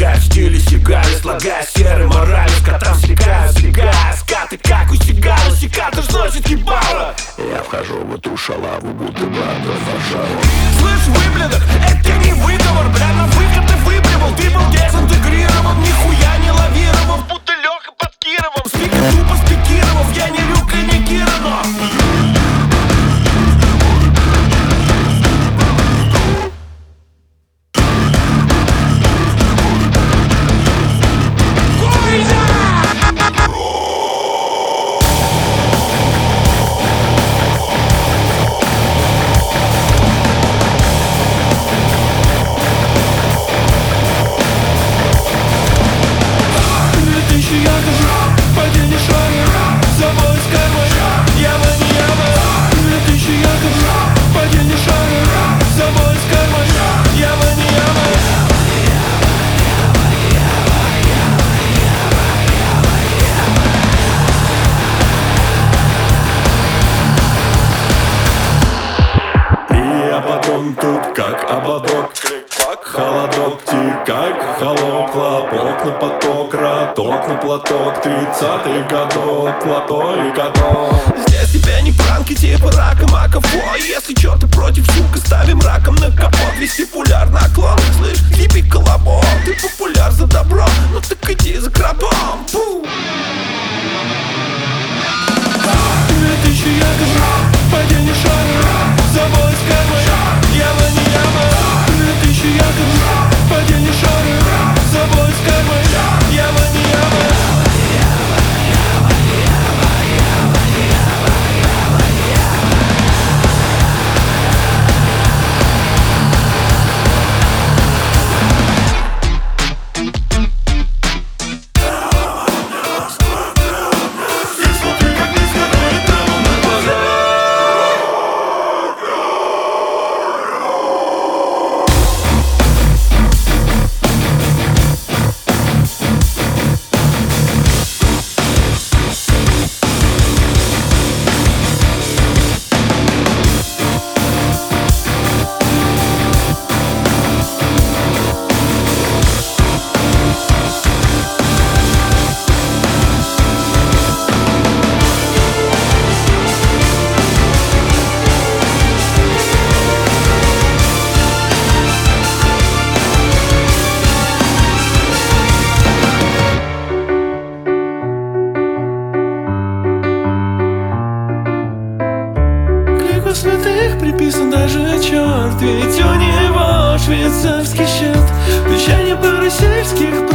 Шагая в стиле сигары, слагая серой морали. Скотам стекают, сигая скаты, как у сигары. Секатор сносит ебало. Я вхожу в эту шалаву, будто бы одной пожалуй. Слышь, выблядок, это не выговор. Бля, на выход ты выплевал. Ты был дезинтегрирован, нихуя не лавировал. Будто Лёха под Кировом. Спикер тупо спикировав, я не Люка, не Кира, но падение шара, завод с кормой, яма не яма. 2000 яков, падение шара, завод с кормой, яма не яма. И я потом тут как ободок, холодок, как холод, хлопок на поток, роток на платок, 30-й годок, плато и каток. здесь тебя не пранки, типа рака, маково. Если чё, ты против, сука, ставим раком на капот. Вестибуляр наклон, слышь, хиппи колобок. Ты популяр за добро, ну так иди за крабом. 2000 яков, падение шара, завод с кормой, яма не яма. 2000 яков, падение шара, завод с кормой, яма не яма. Святых приписан даже черт, ведь у него швейцарский счет. Вещание пару сельских